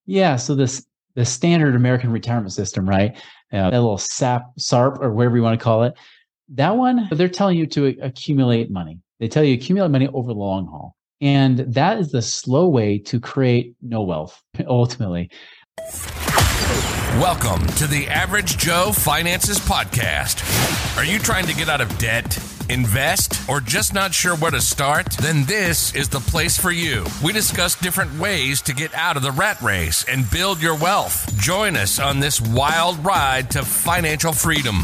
Yeah. So the standard American retirement system, right? That little SARP or whatever you want to call it. That one, they're telling you to accumulate money. They tell you accumulate money over the long haul. And that is the slow way to create no wealth, ultimately. Welcome to the Average Joe Finances Podcast. Are you trying to get out of debt, invest, or just not sure where to start? Then this is the place for you. We discuss different ways to get out of the rat race and build your wealth. Join us on this wild ride to financial freedom.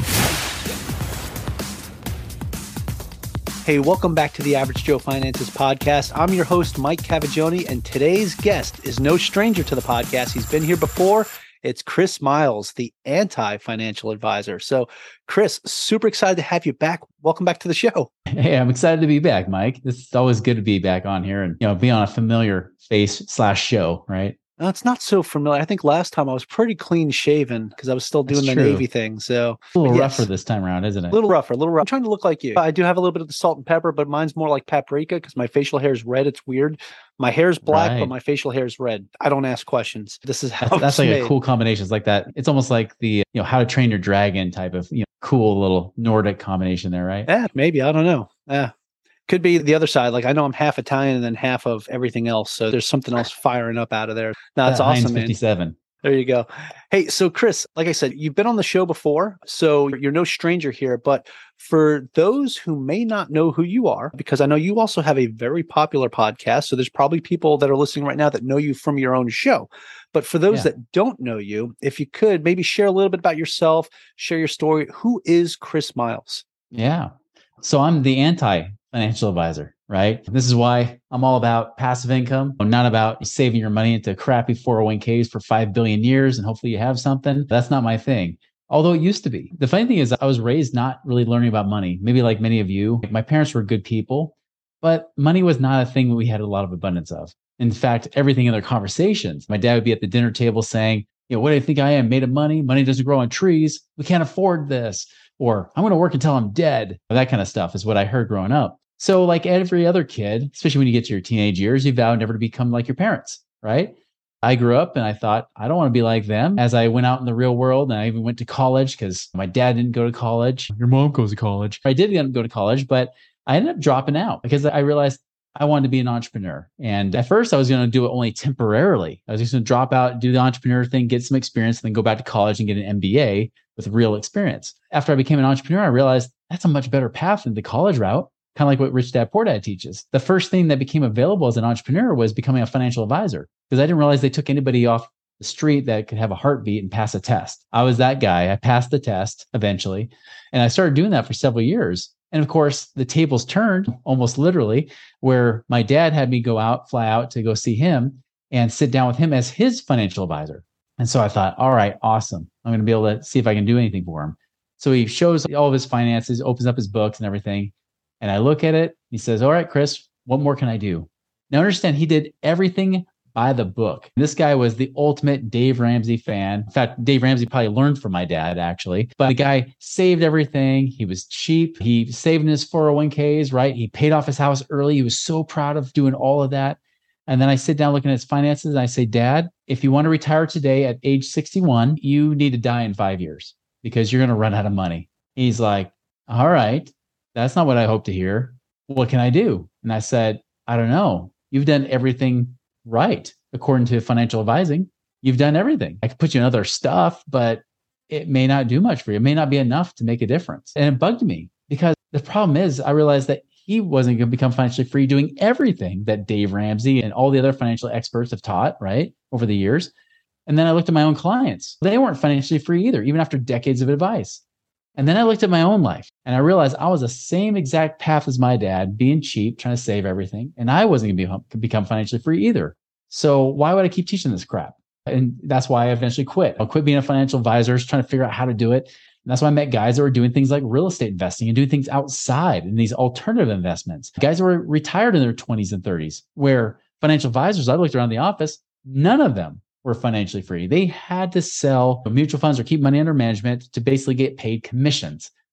Hey, welcome back to the Average Joe Finances Podcast. I'm your host, Mike Cavagioni, and today's guest is no stranger to the podcast. He's been here before. It's Chris Miles, the anti-financial advisor. So, Chris, super excited to have you back. Welcome back to the show. Hey, I'm excited to be back, Mike. It's always good to be back on here and be on a familiar face/show, right? No, it's not so familiar. I think last time I was pretty clean shaven because I was still doing the Navy thing. So a little rougher this time around, isn't it? A little rougher. I'm trying to look like you. I do have a little bit of the salt and pepper, but mine's more like paprika because my facial hair is red. It's weird. My hair's black, but my facial hair is red. I don't ask questions. This is how that's like made. A cool combination. It's like that. It's almost like the How to Train Your Dragon type of cool little Nordic combination there, right? Yeah, maybe. I don't know. Yeah. Could be the other side. Like I know I'm half Italian and then half of everything else. So there's something else firing up out of there. No, that's awesome, man. 57. There you go. Hey, so Chris, like I said, you've been on the show before, so you're no stranger here. But for those who may not know who you are, because I know you also have a very popular podcast, so there's probably people that are listening right now that know you from your own show. But for those that don't know you, if you could maybe share a little bit about yourself, share your story. Who is Chris Miles? Yeah. So I'm the anti-financial advisor, right? This is why I'm all about passive income. I'm not about saving your money into crappy 401ks for 5 billion years and hopefully you have something. That's not my thing. Although it used to be. The funny thing is I was raised not really learning about money. Maybe like many of you, my parents were good people, but money was not a thing that we had a lot of abundance of. In fact, everything in their conversations, my dad would be at the dinner table saying, what do you think I am, made of money? Money doesn't grow on trees. We can't afford this. Or I'm going to work until I'm dead. That kind of stuff is what I heard growing up. So like every other kid, especially when you get to your teenage years, you vow never to become like your parents, right? I grew up and I thought, I don't want to be like them. As I went out in the real world and I even went to college because my dad didn't go to college. Your mom goes to college. I did go to college, but I ended up dropping out because I realized I wanted to be an entrepreneur. And at first I was going to do it only temporarily. I was just going to drop out, do the entrepreneur thing, get some experience, and then go back to college and get an MBA with real experience. After I became an entrepreneur, I realized that's a much better path than the college route, kind of like what Rich Dad Poor Dad teaches. The first thing that became available as an entrepreneur was becoming a financial advisor because I didn't realize they took anybody off the street that could have a heartbeat and pass a test. I was that guy. I passed the test eventually. And I started doing that for several years. And of course, the tables turned almost literally where my dad had me fly out to go see him and sit down with him as his financial advisor. And so I thought, all right, awesome. I'm going to be able to see if I can do anything for him. So he shows all of his finances, opens up his books and everything. And I look at it. He says, all right, Chris, what more can I do? Now understand, he did everything by the book. This guy was the ultimate Dave Ramsey fan. In fact, Dave Ramsey probably learned from my dad, actually. But the guy saved everything. He was cheap. He saved in his 401ks, right? He paid off his house early. He was so proud of doing all of that. And then I sit down looking at his finances and I say, Dad, if you want to retire today at age 61, you need to die in 5 years because you're going to run out of money. He's like, all right, that's not what I hope to hear. What can I do? And I said, I don't know. You've done everything right. According to financial advising, you've done everything. I could put you in other stuff, but it may not do much for you. It may not be enough to make a difference. And it bugged me because the problem is I realized that he wasn't going to become financially free doing everything that Dave Ramsey and all the other financial experts have taught, right, over the years. And then I looked at my own clients. They weren't financially free either, even after decades of advice. And then I looked at my own life and I realized I was the same exact path as my dad, being cheap, trying to save everything. And I wasn't going to become financially free either. So why would I keep teaching this crap? And that's why I eventually quit. I quit being a financial advisor, trying to figure out how to do it. And that's why I met guys that were doing things like real estate investing and doing things outside and these alternative investments. Guys that were retired in their 20s and 30s, where financial advisors, I looked around the office, none of them were financially free. They had to sell mutual funds or keep money under management to basically get paid commissions.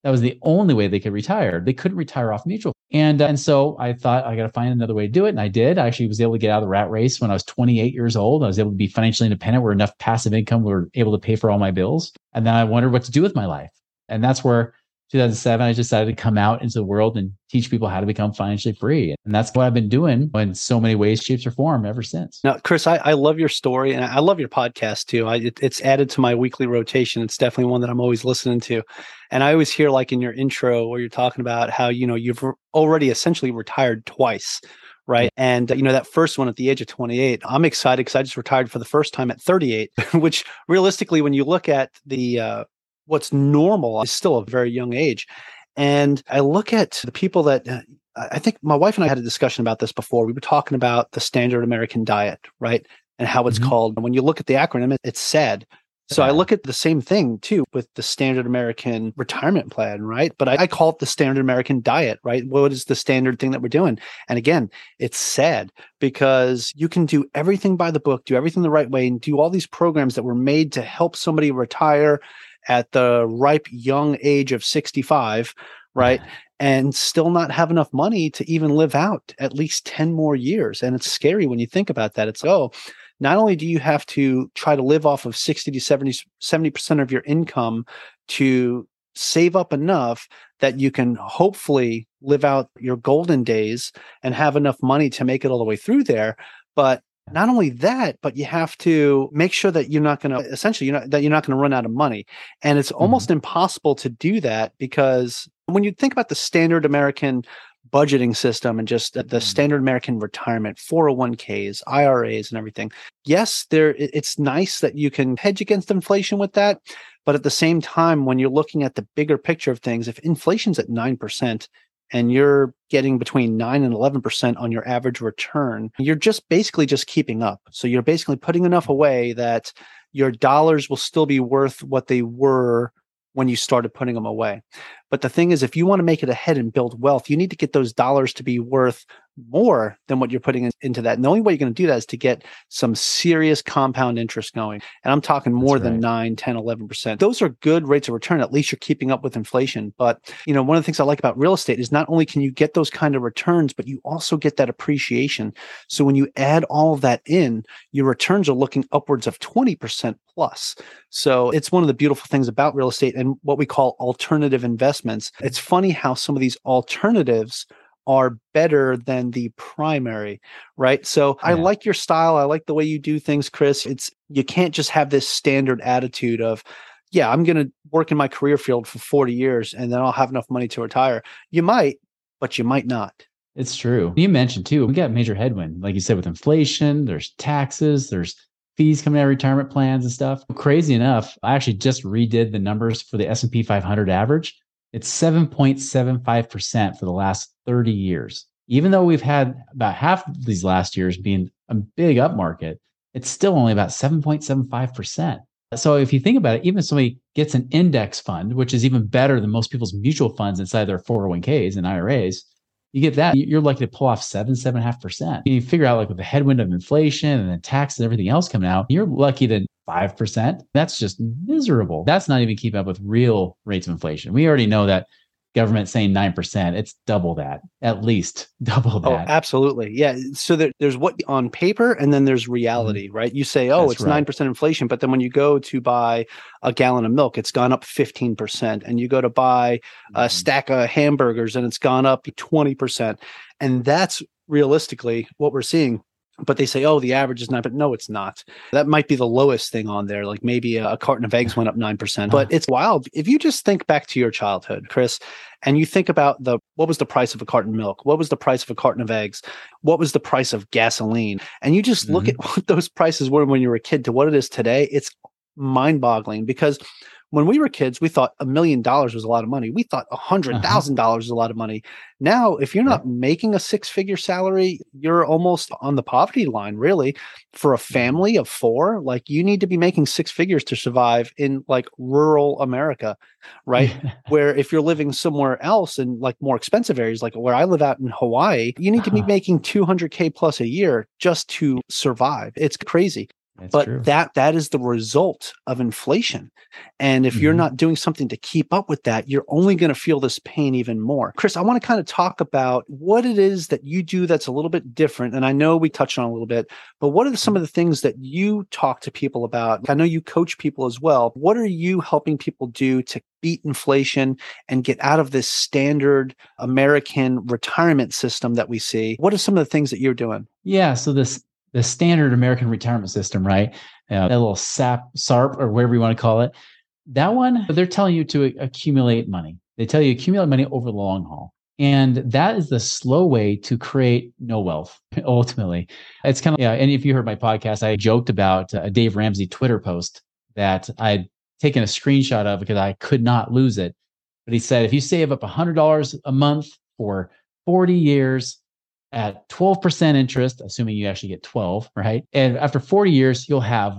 That was the only way they could retire. They couldn't retire off mutual. And so I thought I got to find another way to do it. And I did. I actually was able to get out of the rat race when I was 28 years old. I was able to be financially independent where enough passive income were able to pay for all my bills. And then I wondered what to do with my life. And that's where 2007, I decided to come out into the world and teach people how to become financially free. And that's what I've been doing in so many ways, shapes, or form ever since. Now, Chris, I love your story and I love your podcast too. It's added to my weekly rotation. It's definitely one that I'm always listening to. And I always hear like in your intro where you're talking about how, you've already essentially retired twice. Right. And, that first one at the age of 28, I'm excited because I just retired for the first time at 38, which realistically, when you look at the what's normal is still a very young age. And I look at the people that I think my wife and I had a discussion about this before. We were talking about the standard American diet, right? And how it's called. And when you look at the acronym, it's SAD. So I look at the same thing too with the standard American retirement plan, right? But I call it the standard American diet, right? What is the standard thing that we're doing? And again, it's sad because you can do everything by the book, do everything the right way, and do all these programs that were made to help somebody retire at the ripe young age of 65, right? And still not have enough money to even live out at least 10 more years. And it's scary when you think about that. It's, not only do you have to try to live off of 60 to 70% of your income to save up enough that you can hopefully live out your golden days and have enough money to make it all the way through there. But not only that, but you have to make sure that you're not going to run out of money. And it's almost impossible to do that because when you think about the standard American budgeting system and just the standard American retirement, 401ks, IRAs and everything, yes, it's nice that you can hedge against inflation with that. But at the same time, when you're looking at the bigger picture of things, if inflation's at 9%, and you're getting between 9 and 11% on your average return, you're just basically just keeping up. So you're basically putting enough away that your dollars will still be worth what they were when you started putting them away. But the thing is, if you want to make it ahead and build wealth, you need to get those dollars to be worth more than what you're putting into that. And the only way you're going to do that is to get some serious compound interest going. And I'm talking more than 9, 10, 11%. Those are good rates of return. At least you're keeping up with inflation. But, one of the things I like about real estate is not only can you get those kind of returns, but you also get that appreciation. So when you add all of that in, your returns are looking upwards of 20% plus. So it's one of the beautiful things about real estate and what we call alternative investments. It's funny how some of these alternatives are better than the primary, right? So I like your style. I like the way you do things, Chris. You can't just have this standard attitude of, I'm going to work in my career field for 40 years and then I'll have enough money to retire. You might, but you might not. It's true. You mentioned too, we got major headwind. Like you said, with inflation, there's taxes, there's fees coming out of retirement plans and stuff. Crazy enough, I actually just redid the numbers for the S&P 500 average. It's 7.75% for the last 30 years. Even though we've had about half of these last years being a big up market, it's still only about 7.75%. So if you think about it, even if somebody gets an index fund, which is even better than most people's mutual funds inside their 401ks and IRAs, you get that, you're likely to pull off 7.5%. You figure out like with the headwind of inflation and then tax and everything else coming out, you're lucky to 5%. That's just miserable. That's not even keeping up with real rates of inflation. We already know that government saying 9%, it's double that, at least double that. Oh, absolutely. Yeah. So there's what on paper and then there's reality, right? You say, it's 9% inflation, but then when you go to buy a gallon of milk, it's gone up 15%. And you go to buy a stack of hamburgers and it's gone up 20%. And that's realistically what we're seeing. But they say, the average is 9%, but no, it's not. That might be the lowest thing on there. Like maybe a carton of eggs went up 9%, but it's wild. If you just think back to your childhood, Chris, and you think about what was the price of a carton of milk? What was the price of a carton of eggs? What was the price of gasoline? And you just look at what those prices were when you were a kid to what it is today. It's mind-boggling because when we were kids, we thought $1 million was a lot of money. We thought $100,000 was a lot of money. Now, if you're not making a six-figure salary, you're almost on the poverty line, really. For a family of 4, like you need to be making 6 figures to survive in like rural America, right? Where if you're living somewhere else in like more expensive areas, like where I live out in Hawaii, you need to be making $200K plus a year just to survive. It's crazy. But true. that is the result of inflation. And if you're not doing something to keep up with that, you're only going to feel this pain even more. Chris, I want to kind of talk about what it is that you do that's a little bit different. And I know we touched on a little bit, but what are some of the things that you talk to people about? I know you coach people as well. What are you helping people do to beat inflation and get out of this standard American retirement system that we see? What are some of the things that you're doing? Yeah. So the standard American retirement system, right? That little SARP or whatever you want to call it. That one, they're telling you to accumulate money. They tell you accumulate money over the long haul. And that is the slow way to create no wealth, ultimately. It's kind of, and if you heard my podcast, I joked about a Dave Ramsey Twitter post that I'd taken a screenshot of because I could not lose it. But he said, if you save up $100 a month for 40 years, at 12% interest, assuming you actually get 12, right? And after 40 years, you'll have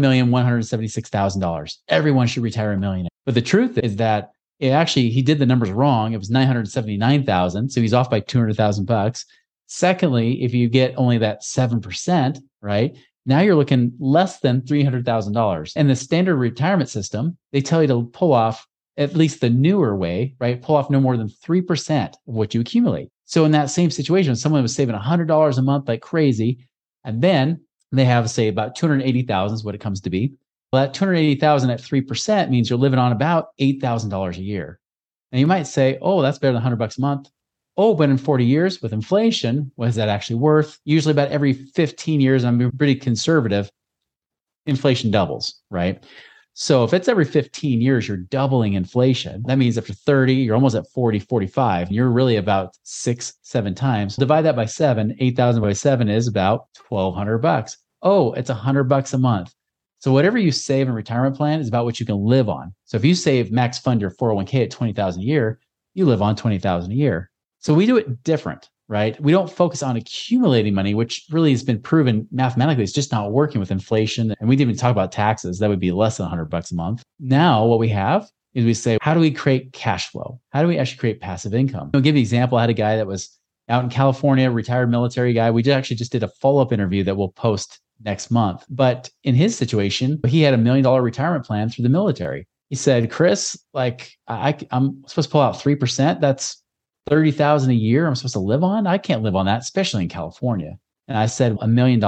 $1,176,000. Everyone should retire a millionaire. But the truth is that he did the numbers wrong. It was 979,000. So he's off by 200,000 bucks. Secondly, if you get only that 7%, right? Now you're looking less than $300,000. And the standard retirement system, they tell you to pull off, at least the newer way, right? Pull off no more than 3% of what you accumulate. So in that same situation, someone was saving $100 a month like crazy, and then they have, say, about 280,000 is what it comes to be. Well, that 280,000 at 3% means you're living on about $8,000 a year. And you might say, oh, that's better than $100 a month. Oh, but in 40 years with inflation, what is that actually worth? Usually about every 15 years, I'm pretty conservative, inflation doubles, right? So if it's every 15 years, you're doubling inflation. That means after 30, you're almost at 40, 45. You're really about 6-7 times. Divide that by 7, 8,000 by 7 is about $1,200. Oh, it's $100 a month. So whatever you save in retirement plan is about what you can live on. So if you save max fund your 401k at 20,000 a year, you live on 20,000 a year. So we do it different, right? We don't focus on accumulating money, which really has been proven mathematically. It's just not working with inflation. And we didn't even talk about taxes. That would be less than $100 a month. Now, what we have is we say, how do we create cash flow? How do we actually create passive income? I'll give you an example. I had a guy that was out in California, retired military guy. We actually just did a follow-up interview that we'll post next month. But in his situation, he had $1 million retirement plan through the military. He said, Chris, like I'm supposed to pull out 3%. That's $30,000 a year I'm supposed to live on. I can't live on that, especially in California. And I said, $1 million,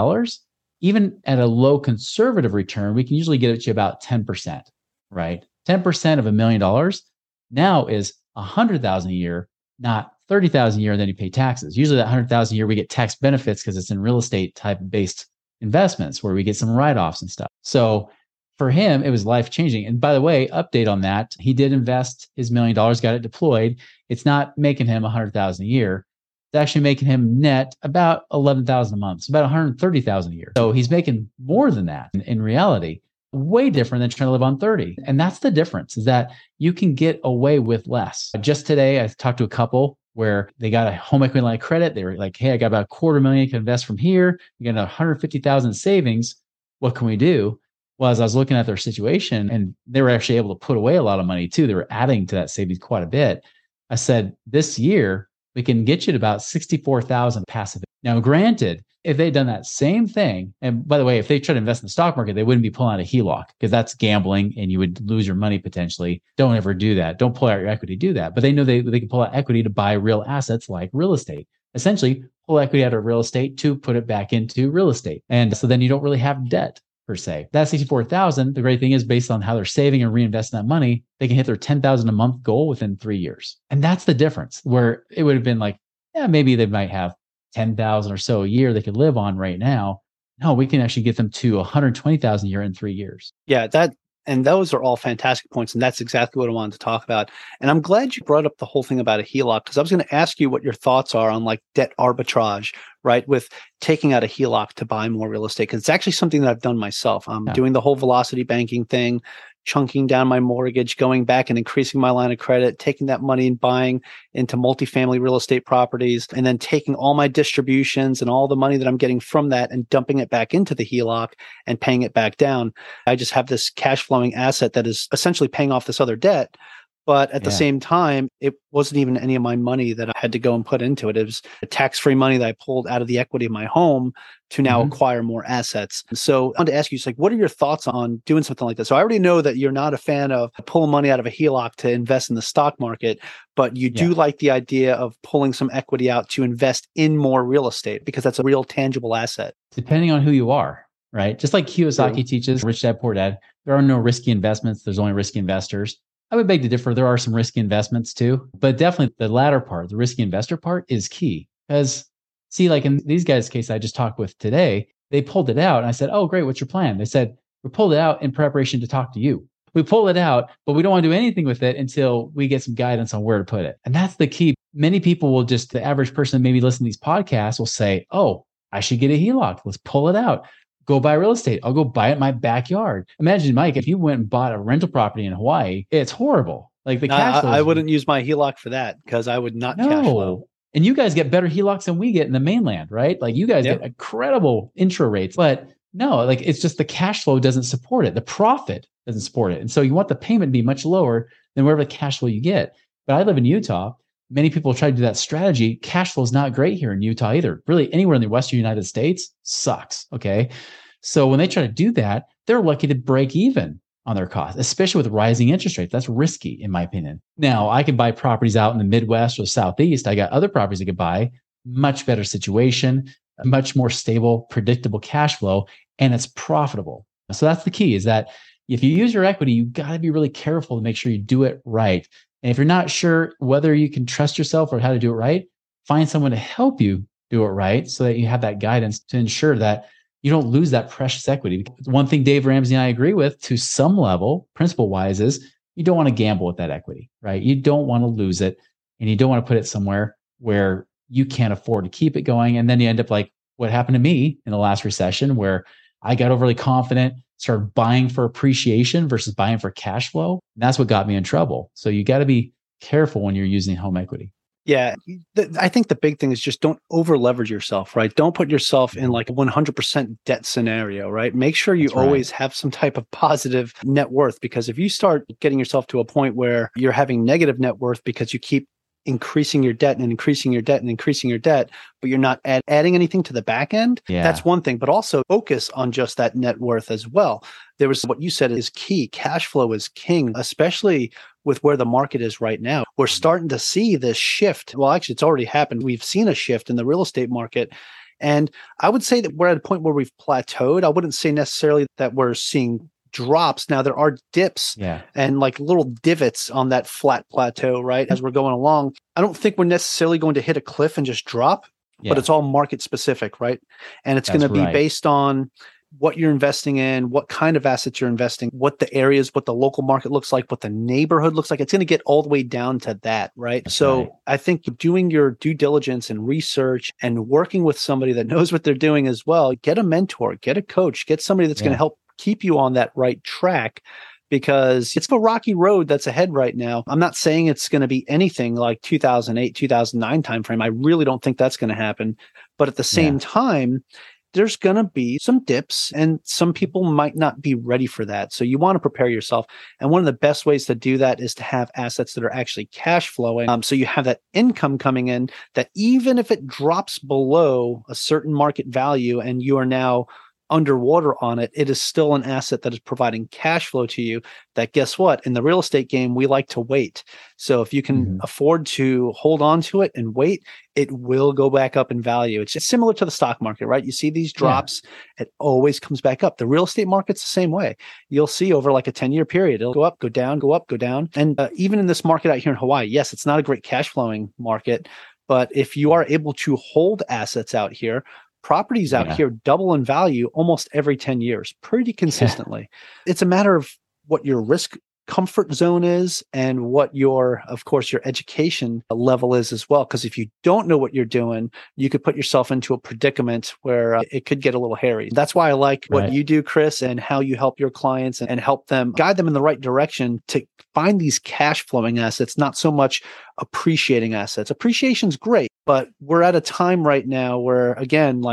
even at a low conservative return, we can usually get it to about 10%, right? 10% of $1 million now is $100,000 a year, not $30,000 a year, and then you pay taxes. Usually that $100,000 a year, we get tax benefits because it's in real estate type based investments where we get some write-offs and stuff. So for him, it was life-changing. And by the way, update on that, he did invest his $1 million, got it deployed. It's not making him $100,000 a year. It's actually making him net about $11,000 a month. So about $130,000 a year. So he's making more than that in reality. Way different than trying to live on 30. And that's the difference, is that you can get away with less. Just today, I talked to a couple where they got a home equity line of credit. They were like, hey, I got about $250,000 you can invest from here. You got $150,000 savings. What can we do? Well, as I was looking at their situation, and they were actually able to put away a lot of money too. They were adding to that savings quite a bit. I said, this year, we can get you to about $64,000 passive. Now, granted, if they'd done that same thing, and by the way, if they tried to invest in the stock market, they wouldn't be pulling out a HELOC because that's gambling and you would lose your money potentially. Don't ever do that. Don't pull out your equity, do that. But they know they can pull out equity to buy real assets like real estate. Essentially, pull equity out of real estate to put it back into real estate. And so then you don't really have debt per se. That 64,000, the great thing is based on how they're saving and reinvesting that money, they can hit their 10,000 a month goal within 3 years. And that's the difference, where it would have been like, yeah, maybe they might have 10,000 or so a year they could live on right now. No, we can actually get them to 120,000 a year in 3 years. Yeah, and those are all fantastic points. And that's exactly what I wanted to talk about. And I'm glad you brought up the whole thing about a HELOC, because I was going to ask you what your thoughts are on like debt arbitrage, right? With taking out a HELOC to buy more real estate. Because it's actually something that I've done myself. I'm doing the whole velocity banking thing, chunking down my mortgage, going back and increasing my line of credit, taking that money and buying into multifamily real estate properties, and then taking all my distributions and all the money that I'm getting from that and dumping it back into the HELOC and paying it back down. I just have this cash flowing asset that is essentially paying off this other debt. But at the Yeah. same time, it wasn't even any of my money that I had to go and put into it. It was a tax-free money that I pulled out of the equity of my home to now acquire more assets. And so I wanted to ask you, what are your thoughts on doing something like this? So I already know that you're not a fan of pulling money out of a HELOC to invest in the stock market, but you do like the idea of pulling some equity out to invest in more real estate because that's a real tangible asset. Depending on who you are, right? Just like Kiyosaki teaches, Rich Dad Poor Dad, there are no risky investments. There's only risky investors. I would beg to differ. There are some risky investments too, but definitely the latter part, the risky investor part is key. Because see, like in these guys' case I just talked with today, they pulled it out. And I said, oh, great. What's your plan? They said, we pulled it out in preparation to talk to you. We pull it out, but we don't want to do anything with it until we get some guidance on where to put it. And that's the key. Many people will just, the average person maybe listening to these podcasts will say, oh, I should get a HELOC. Let's pull it out. Go buy real estate. I'll go buy it in my backyard. Imagine, Mike, if you went and bought a rental property in Hawaii, it's horrible. Like the cash flow. I wouldn't use my HELOC for that because I would not cash flow. And you guys get better HELOCs than we get in the mainland, right? Like you guys get incredible intro rates, but no, like it's just the cash flow doesn't support it. The profit doesn't support it. And so you want the payment to be much lower than wherever the cash flow you get. But I live in Utah. Many people try to do that strategy. Cash flow is not great here in Utah either. Really, anywhere in the Western United States sucks. Okay. So when they try to do that, they're lucky to break even on their costs, especially with rising interest rates. That's risky, in my opinion. Now, I could buy properties out in the Midwest or Southeast. I got other properties I could buy, much better situation, a much more stable, predictable cash flow, and it's profitable. So that's the key, is that if you use your equity, you got to be really careful to make sure you do it right. And if you're not sure whether you can trust yourself or how to do it right, find someone to help you do it right so that you have that guidance to ensure that you don't lose that precious equity. One thing Dave Ramsey and I agree with to some level, principle-wise, is you don't want to gamble with that equity, right? You don't want to lose it, and you don't want to put it somewhere where you can't afford to keep it going. And then you end up like what happened to me in the last recession, where I got overly confident, started buying for appreciation versus buying for cash flow. And that's what got me in trouble. So you got to be careful when you're using home equity. Yeah. I think the big thing is just don't over leverage yourself, right? Don't put yourself in like a 100% debt scenario, right? Make sure you always have some type of positive net worth, because if you start getting yourself to a point where you're having negative net worth because you keep increasing your debt and increasing your debt and increasing your debt, but you're not adding anything to the back end, that's one thing. But also focus on just that net worth as well. There was what you said is key. Cash flow is king, especially with where the market is right now. We're starting to see this shift. Well, actually, it's already happened. We've seen a shift in the real estate market. And I would say that we're at a point where we've plateaued. I wouldn't say necessarily that we're seeing drops. Now there are dips and like little divots on that flat plateau, right? As we're going along, I don't think we're necessarily going to hit a cliff and just drop, but it's all market specific, right? And it's going to be based on what you're investing in, what kind of assets you're investing, what the areas, what the local market looks like, what the neighborhood looks like. It's going to get all the way down to that, right? I think doing your due diligence and research and working with somebody that knows what they're doing as well, get a mentor, get a coach, get somebody that's going to help keep you on that right track, because it's a rocky road that's ahead right now. I'm not saying it's going to be anything like 2008, 2009 timeframe. I really don't think that's going to happen. But at the same time, there's going to be some dips, and some people might not be ready for that. So you want to prepare yourself. And one of the best ways to do that is to have assets that are actually cash flowing. So you have that income coming in that even if it drops below a certain market value and you are now underwater on it, it is still an asset that is providing cash flow to you. That, guess what? In the real estate game, we like to wait. So if you can afford to hold on to it and wait, it will go back up in value. It's just similar to the stock market, right? You see these drops, it always comes back up. The real estate market's the same way. You'll see over like a 10-year period, it'll go up, go down, go up, go down. And even in this market out here in Hawaii, yes, it's not a great cash flowing market, but if you are able to hold assets out here, properties out here double in value almost every 10 years, pretty consistently. It's a matter of what your risk comfort zone is and what your, of course, your education level is as well. Because if you don't know what you're doing, you could put yourself into a predicament where it could get a little hairy. That's why I like what you do, Chris, and how you help your clients and help them, guide them in the right direction to find these cash flowing assets, not so much appreciating assets. Appreciation's great, but we're at a time right now where, again, like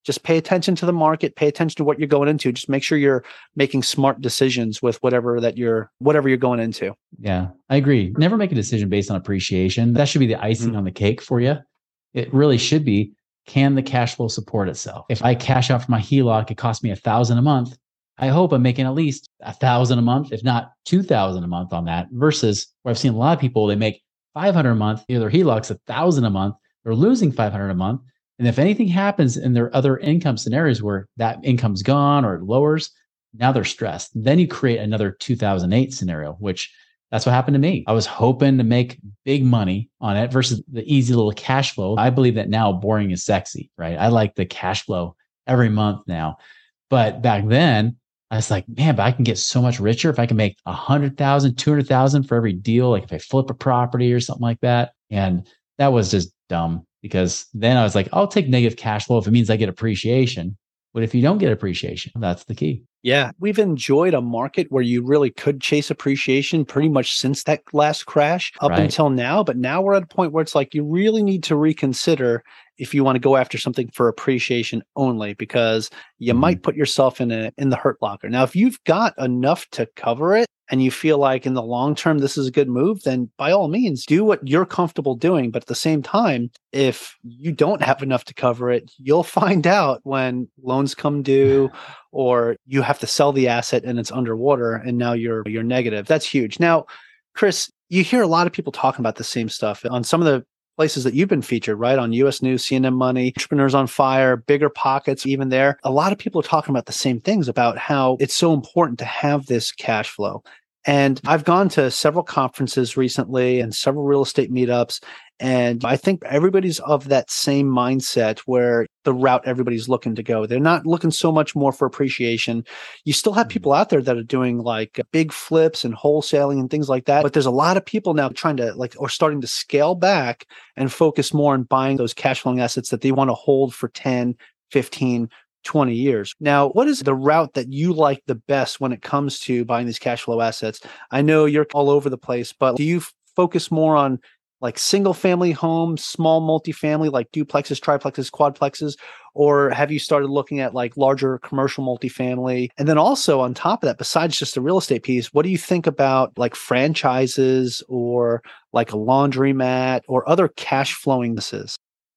just pay attention to the market, pay attention to what you're going into. Just make sure you're making smart decisions with whatever you're going into. Yeah, I agree. Never make a decision based on appreciation. That should be the icing on the cake for you. It really should be, can the cash flow support itself? If I cash out for my HELOC, it costs me $1,000 a month. I hope I'm making at least $1,000 a month, if not $2,000 a month on that, versus where I've seen a lot of people, they make $500 a month, their HELOC's $1,000 a month, they're losing $500 a month. And if anything happens in their other income scenarios where that income's gone or it lowers, now they're stressed. Then you create another 2008 scenario, which that's what happened to me. I was hoping to make big money on it versus the easy little cash flow. I believe that now boring is sexy, right? I like the cash flow every month now. But back then, I was like, man, but I can get so much richer if I can make 100,000, 200,000 for every deal. Like if I flip a property or something like that. And that was just dumb, because then I was like, I'll take negative cash flow if it means I get appreciation. But if you don't get appreciation, that's the key. Yeah, we've enjoyed a market where you really could chase appreciation pretty much since that last crash up until now. But now we're at a point where it's like you really need to reconsider if you want to go after something for appreciation only, because you might put yourself in the hurt locker. Now, if you've got enough to cover it and you feel like in the long term this is a good move, then by all means do what you're comfortable doing. But at the same time, if you don't have enough to cover it, you'll find out when loans come due or you have to sell the asset and it's underwater and now you're negative. That's huge. Now, Chris, you hear a lot of people talking about the same stuff on some of the places that you've been featured, right? On US News, CNN Money, Entrepreneurs on Fire, Bigger Pockets, even there. A lot of people are talking about the same things about how it's so important to have this cash flow. And I've gone to several conferences recently and several real estate meetups. And I think everybody's of that same mindset where the route everybody's looking to go. They're not looking so much more for appreciation. You still have people out there that are doing like big flips and wholesaling and things like that. But there's a lot of people now trying to or starting to scale back and focus more on buying those cash flowing assets that they want to hold for 10, 15, 20 years. Now, what is the route that you like the best when it comes to buying these cash flow assets? I know you're all over the place, but do you focus more on like single family homes, small multifamily, like duplexes, triplexes, quadplexes, or have you started looking at like larger commercial multifamily? And then also on top of that, besides just the real estate piece, what do you think about like franchises or like a laundromat or other cash flowing businesses?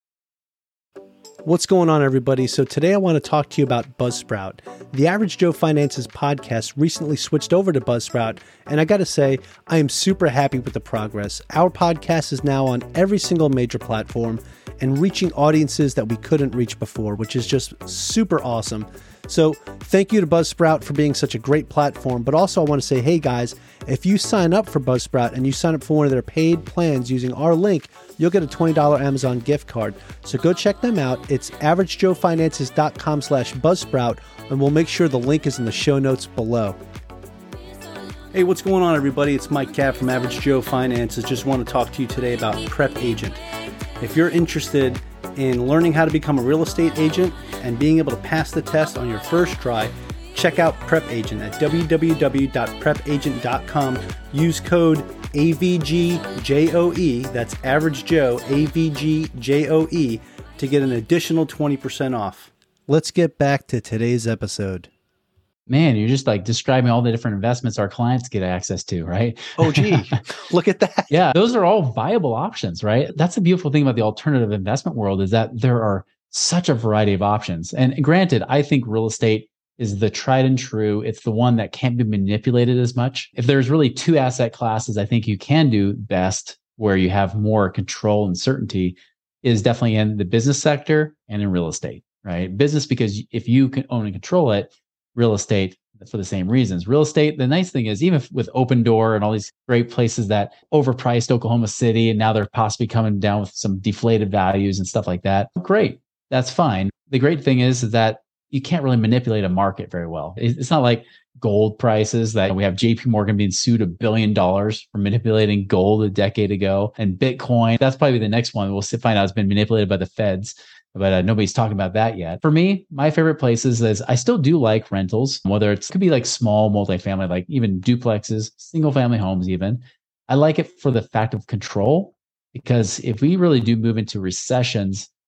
What's going on, everybody? So today I want to talk to you about Buzzsprout. The Average Joe Finances podcast recently switched over to Buzzsprout, and I got to say, I am super happy with the progress. Our podcast is now on every single major platform and reaching audiences that we couldn't reach before, which is just super awesome. So thank you to Buzzsprout for being such a great platform. But also I want to say, hey guys, if you sign up for Buzzsprout and you sign up for one of their paid plans using our link, you'll get a $20 Amazon gift card. So go check them out. It's averagejoefinances.com/Buzzsprout, and we'll make sure the link is in the show notes below. Hey, what's going on, everybody? It's Mike Capp from Average Joe Finances. Just want to talk to you today about Prep Agent. If you're interested in learning how to become a real estate agent and being able to pass the test on your first try, check out Prep Agent at www.prepagent.com. Use code AVGJOE, that's Average Joe, AVGJOE, to get an additional 20% off. Let's get back to today's episode. Man, you're just like describing all the different investments our clients get access to, right? Oh, gee, look at that. Yeah, those are all viable options, right? That's the beautiful thing about the alternative investment world, is that there are such a variety of options. And granted, I think real estate is the tried and true. It's the one that can't be manipulated as much. If there's really two asset classes I think you can do best, where you have more control and certainty, is definitely in the business sector and in real estate, right? Business, because if you can own and control it, real estate for the same reasons. Real estate, the nice thing is, even with Opendoor and all these great places that overpriced Oklahoma City, and now they're possibly coming down with some deflated values and stuff like that. Great. That's fine. The great thing is that you can't really manipulate a market very well. It's not like gold prices that we have JP Morgan being sued $1 billion for manipulating gold a decade ago, and Bitcoin. That's probably the next one. We'll find out it's been manipulated by the feds. But nobody's talking about that yet. For me, my favorite places is I still do like rentals, whether it could be like small multifamily, like even duplexes, single family homes even. I like it for the fact of control, because if we really do move into recessions,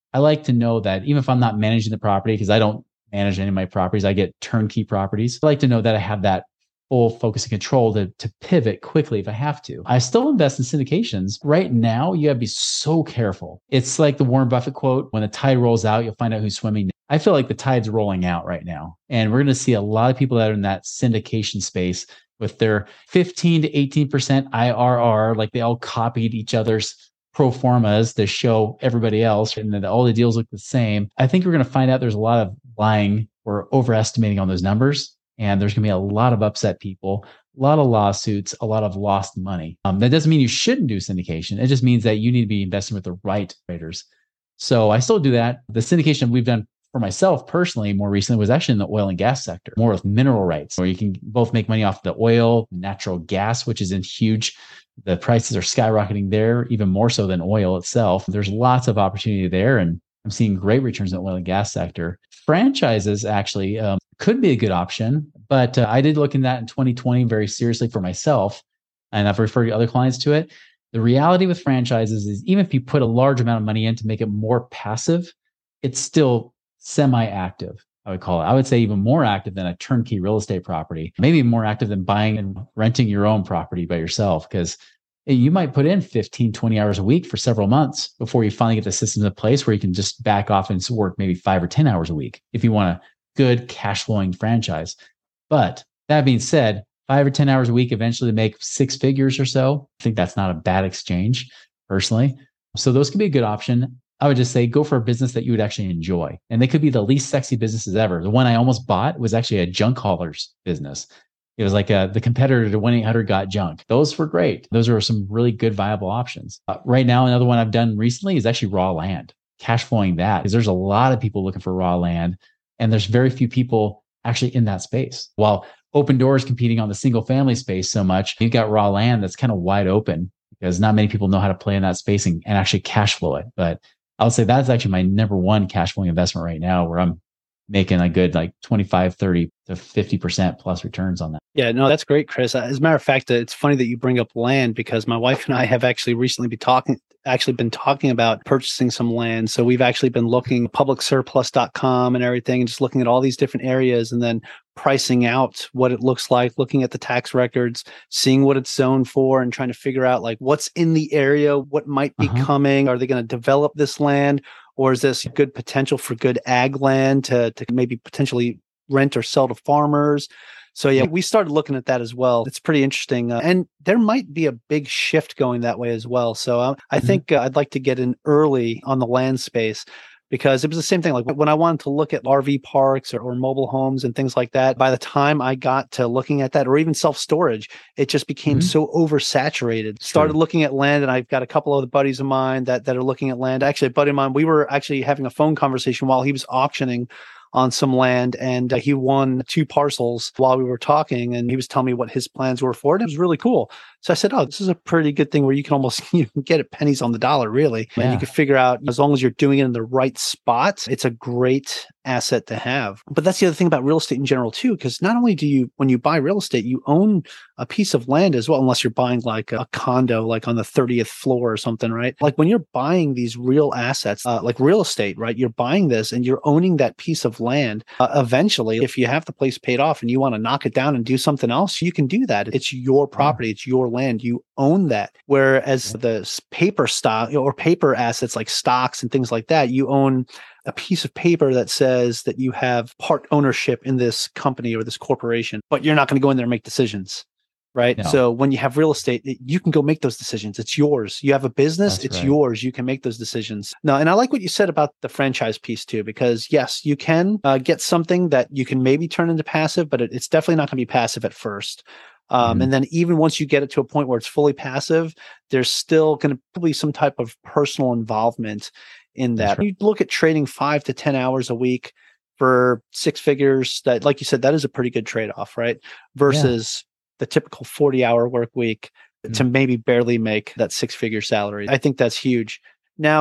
I like to know that even if I'm not managing the property, because I don't manage any of my properties, I get turnkey properties. I like to know that I have that full focus and control to pivot quickly if I have to. I still invest in syndications. Right now, you gotta be so careful. It's like the Warren Buffett quote, when the tide rolls out, you'll find out who's swimming. I feel like the tide's rolling out right now. And we're gonna see a lot of people that are in that syndication space with their 15 to 18% IRR, like they all copied each other's pro formas to show everybody else, and then all the deals look the same. I think we're going to find out there's a lot of lying or overestimating on those numbers, and there's going to be a lot of upset people, a lot of lawsuits, a lot of lost money. That doesn't mean you shouldn't do syndication. It just means that you need to be investing with the right traders. So I still do that. The syndication we've done for myself personally more recently was actually in the oil and gas sector, more with mineral rights, where you can both make money off the oil, natural gas, which is in huge. The prices are skyrocketing there, even more so than oil itself. There's lots of opportunity there, and I'm seeing great returns in the oil and gas sector. Franchises actually could be a good option, but I did look in that in 2020 very seriously for myself, and I've referred other clients to it. The reality with franchises is even if you put a large amount of money in to make it more passive, it's still semi-active. I would call it. I would say even more active than a turnkey real estate property, maybe more active than buying and renting your own property by yourself, because you might put in 15, 20 hours a week for several months before you finally get the systems in place where you can just back off and work maybe 5 or 10 hours a week if you want a good cash flowing franchise. But that being said, 5 or 10 hours a week eventually to make 6 figures or so. I think that's not a bad exchange personally. So those could be a good option. I would just say go for a business that you would actually enjoy. And they could be the least sexy businesses ever. The one I almost bought was actually a junk haulers business. It was like the competitor to 1-800-GOT-JUNK. Those were great. Those are some really good, viable options. Right now, another one I've done recently is actually raw land, cash flowing that, because there's a lot of people looking for raw land, and there's very few people actually in that space. While Opendoor is competing on the single family space so much, you've got raw land that's kind of wide open because not many people know how to play in that space and actually cash flow it. But I would say that's actually my number one cash flowing investment right now, where I'm making a good like 25, 30 to 50% plus returns on that. Yeah, no, that's great, Chris. As a matter of fact, it's funny that you bring up land because my wife and I have actually recently been talking about purchasing some land. So we've actually been looking publicsurplus.com and everything, and just looking at all these different areas and then pricing out what it looks like, looking at the tax records, seeing what it's zoned for, and trying to figure out like what's in the area, what might be coming. Are they going to develop this land? Or is this good potential for good ag land to maybe potentially rent or sell to farmers? So yeah, we started looking at that as well. It's pretty interesting. And there might be a big shift going that way as well. So I think I'd like to get in early on the land space, because it was the same thing. Like when I wanted to look at RV parks or mobile homes and things like that, by the time I got to looking at that, or even self-storage, it just became so oversaturated. Started looking at land, and I've got a couple of buddies of mine that are looking at land. Actually, a buddy of mine, we were actually having a phone conversation while he was auctioning on some land, and he won 2 parcels while we were talking, and he was telling me what his plans were for it. It was really cool. So I said, oh, this is a pretty good thing where you can almost get it pennies on the dollar, really. Yeah. And you can figure out, as long as you're doing it in the right spot, it's a great asset to have. But that's the other thing about real estate in general too, because not only do you, when you buy real estate, you own a piece of land as well, unless you're buying like a condo, like on the 30th floor or something, right? Like when you're buying these real assets, like real estate, right? You're buying this and you're owning that piece of land. Eventually, if you have the place paid off and you want to knock it down and do something else, you can do that. It's your property. It's your land. You own that. Whereas the paper stock or paper assets like stocks and things like that, you own a piece of paper that says that you have part ownership in this company or this corporation, but you're not going to go in there and make decisions, right? No. So when you have real estate, you can go make those decisions. It's yours. You have a business, that's it's right. yours. You can make those decisions. No, and I like what you said about the franchise piece too, because yes, you can get something that you can maybe turn into passive, but it's definitely not going to be passive at first. And then even once you get it to a point where it's fully passive, there's still going to be some type of personal involvement in that. Right. You look at trading 5 to 10 hours a week for 6 figures, that, like you said, that is a pretty good trade-off, right? Versus the typical 40-hour work week to maybe barely make that 6-figure salary. I think that's huge. Now,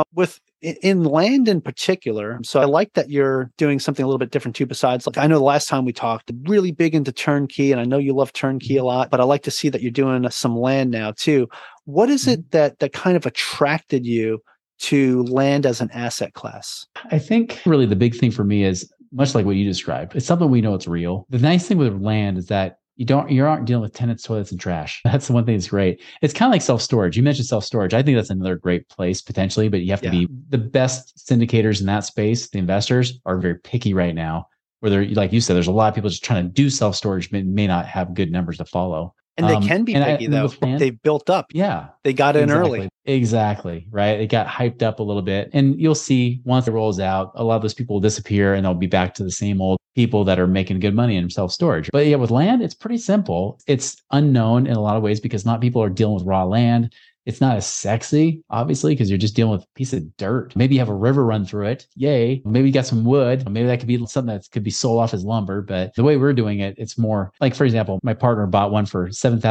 in land in particular, so I like that you're doing something a little bit different too, besides, like, I know the last time we talked, really big into turnkey, and I know you love turnkey a lot, but I like to see that you're doing some land now too. What is it that kind of attracted you to land as an asset class? I think really the big thing for me is much like what you described. It's something we know it's real. The nice thing with land is that you aren't dealing with tenants, toilets, and trash. That's the one thing that's great. It's kind of like self-storage. You mentioned self-storage. I think that's another great place potentially, but you have to be the best syndicators in that space. The investors are very picky right now, where they're, like you said, there's a lot of people just trying to do self-storage, but may not have good numbers to follow. And they can be picky though. They've built up. Yeah. They got in early. Exactly. Right. It got hyped up a little bit. And you'll see once it rolls out, a lot of those people will disappear and they'll be back to the same old people that are making good money in self-storage. But yeah, with land, it's pretty simple. It's unknown in a lot of ways because not people are dealing with raw land. It's not as sexy, obviously, because you're just dealing with a piece of dirt. Maybe you have a river run through it. Yay. Maybe you got some wood. Maybe that could be something that could be sold off as lumber. But the way we're doing it, it's more like, for example, my partner bought one for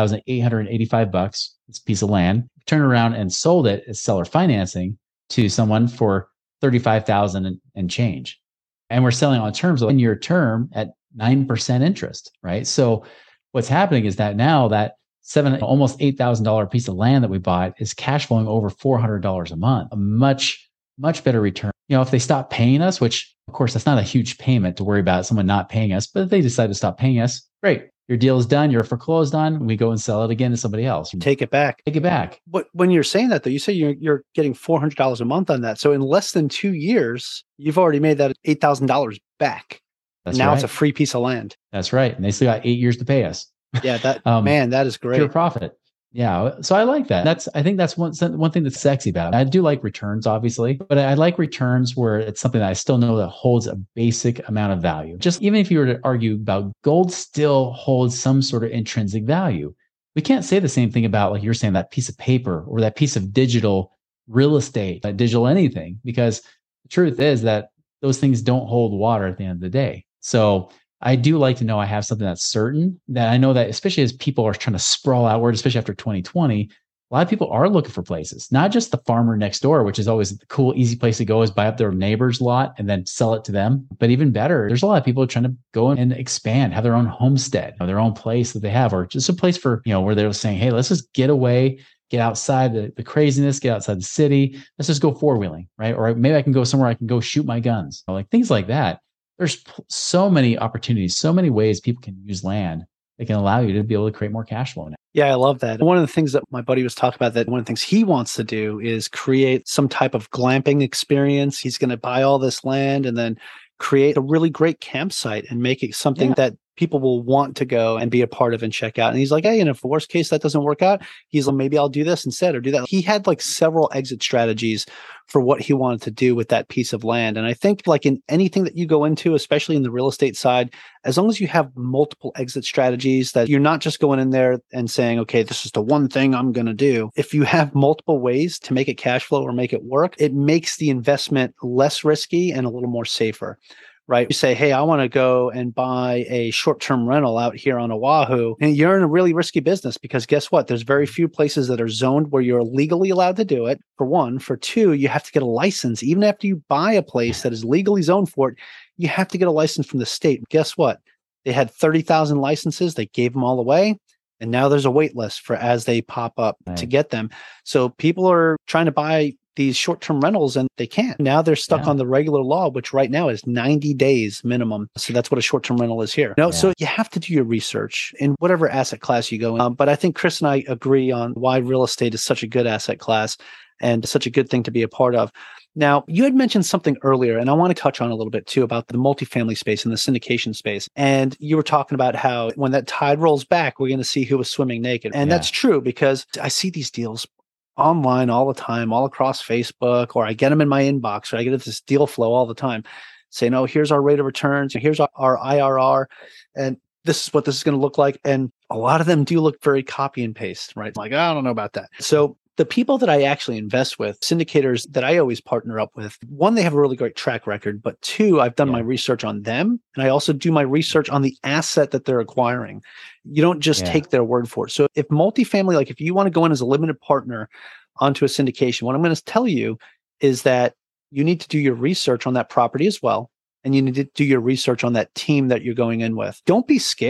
$7,885, this piece of land, turned around and sold it as seller financing to someone for $35,000 and change. And we're selling on terms of a 1-year term at 9% interest, right? So what's happening is that now that almost $8,000 piece of land that we bought is cash flowing over $400 a month, a much better return. If they stop paying us, which of course that's not a huge payment to worry about someone not paying us, but if they decide to stop paying us, great. Your deal is done. You're foreclosed on. We go and sell it again to somebody else. Take it back. But when you're saying that though, you say you're getting $400 a month on that. So in less than 2 years, you've already made that $8,000 back. That's now right. It's a free piece of land. That's right. And they still got 8 years to pay us. Yeah, that is great. Pure profit. Yeah. So I like that. I think that's one thing that's sexy about it. I do like returns, obviously, but I like returns where it's something that I still know that holds a basic amount of value. Just even if you were to argue about gold still holds some sort of intrinsic value. We can't say the same thing about, like you're saying, that piece of paper or that piece of digital real estate, digital anything, because the truth is that those things don't hold water at the end of the day. So I do like to know I have something that's certain, that I know that, especially as people are trying to sprawl outward, especially after 2020, a lot of people are looking for places, not just the farmer next door, which is always the cool, easy place to go is buy up their neighbor's lot and then sell it to them. But even better, there's a lot of people trying to go and expand, have their own homestead, their own place that they have, or just a place for, where they're saying, hey, let's just get away, get outside the craziness, get outside the city. Let's just go four-wheeling, right? Or maybe I can go somewhere I can go shoot my guns, like things like that. There's so many opportunities, so many ways people can use land that can allow you to be able to create more cash flow now. Yeah, I love that. One of the things that my buddy was talking about, that one of the things he wants to do is create some type of glamping experience. He's going to buy all this land and then create a really great campsite and make it something that people will want to go and be a part of and check out. And he's like, hey, and if worst case that doesn't work out, he's like, maybe I'll do this instead or do that. He had like several exit strategies for what he wanted to do with that piece of land. And I think like in anything that you go into, especially in the real estate side, as long as you have multiple exit strategies, that you're not just going in there and saying, okay, this is the one thing I'm going to do. If you have multiple ways to make it cash flow or make it work, it makes the investment less risky and a little more safer. Right? You say, hey, I want to go and buy a short-term rental out here on Oahu. And you're in a really risky business because guess what? There's very few places that are zoned where you're legally allowed to do it, for one. For two, you have to get a license. Even after you buy a place that is legally zoned for it, you have to get a license from the state. Guess what? They had 30,000 licenses. They gave them all away. And now there's a wait list for as they pop up to get them. So people are trying to buy these short-term rentals and they can't. Now they're stuck on the regular law, which right now is 90 days minimum. So that's what a short-term rental is here. So you have to do your research in whatever asset class you go in. But I think Chris and I agree on why real estate is such a good asset class and such a good thing to be a part of. Now, you had mentioned something earlier, and I want to touch on a little bit too about the multifamily space and the syndication space. And you were talking about how when that tide rolls back, we're going to see who was swimming naked. And that's true because I see these deals online all the time, all across Facebook, or I get them in my inbox, or I get this deal flow all the time saying, oh, here's our rate of returns, and here's our IRR, and this is what this is going to look like. And a lot of them do look very copy and paste, right? Like, I don't know about that. So the people that I actually invest with, syndicators that I always partner up with, one, they have a really great track record, but two, I've done my research on them. And I also do my research on the asset that they're acquiring. You don't just take their word for it. So if multifamily, like if you want to go in as a limited partner onto a syndication, what I'm going to tell you is that you need to do your research on that property as well. And you need to do your research on that team that you're going in with. Don't be scared